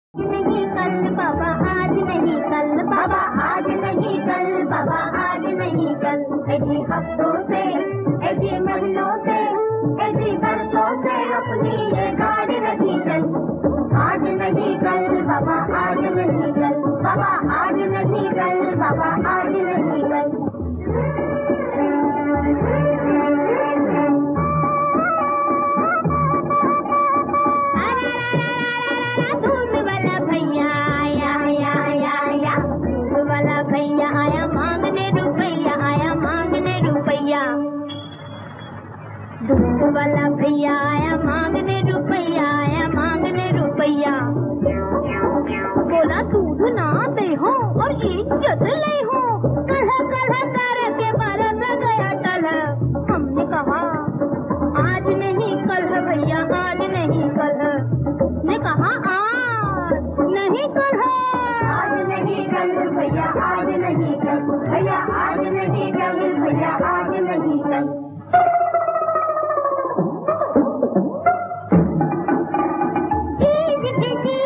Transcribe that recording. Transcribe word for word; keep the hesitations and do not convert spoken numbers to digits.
नहीं कल बाबा आज नहीं कल बाबा आज नहीं कल बाबा आज नहीं कल ऐसी हफ्तों से ऐसी महीनों से ऐसी बरसों से अपनी ये गाड़ी नहीं चल आज नहीं कल बाबा आज नहीं कल बाबा आज नहीं कल बाबा आज नहीं कल दूध वाला भैया आया मांगने रुपया आया मांगने रुपया बोला दूध ना दे हो और इज्जत ले हो कलह कलह करके बरस गया टल हमने कहा आज नहीं कल भैया आज नहीं कल ने कहा आज नहीं कल आज नहीं कल भैया आज नहीं कल भैया आज नहीं कल भैया आज नहीं कल जी